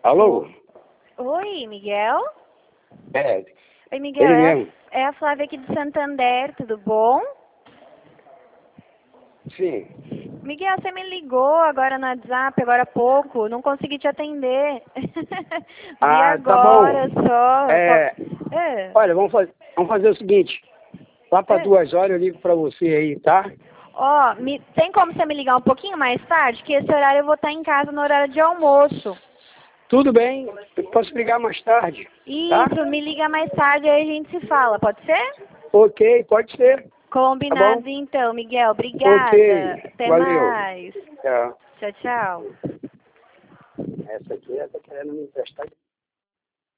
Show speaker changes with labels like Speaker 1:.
Speaker 1: Alô?
Speaker 2: Oi, Miguel?
Speaker 1: É,
Speaker 2: Oi, Miguel,
Speaker 1: ele mesmo.
Speaker 2: é a Flávia aqui de Santander, tudo bom?
Speaker 1: Sim.
Speaker 2: Miguel, você me ligou agora no WhatsApp, agora há pouco, não consegui te atender. Vi
Speaker 1: Ah, tá
Speaker 2: agora
Speaker 1: bom.
Speaker 2: só.
Speaker 1: É,
Speaker 2: É,
Speaker 1: olha, vamos fazer o seguinte. Lá para
Speaker 2: é.
Speaker 1: 2 horas eu ligo para você aí, tá?
Speaker 2: Ó, tem como você me ligar um pouquinho mais tarde? Que esse horário eu vou estar em casa no horário de almoço.
Speaker 1: Tudo bem, eu posso ligar mais tarde, tá?
Speaker 2: Isso, me liga mais tarde aí a gente se fala, pode ser?
Speaker 1: Ok, pode ser. Tá bom?
Speaker 2: Combinado então, Miguel. Obrigada.
Speaker 1: Ok,
Speaker 2: Até
Speaker 1: valeu.
Speaker 2: mais.
Speaker 1: Tchau.
Speaker 2: Tchau, tchau.
Speaker 1: Essa aqui ela tá querendo me emprestar.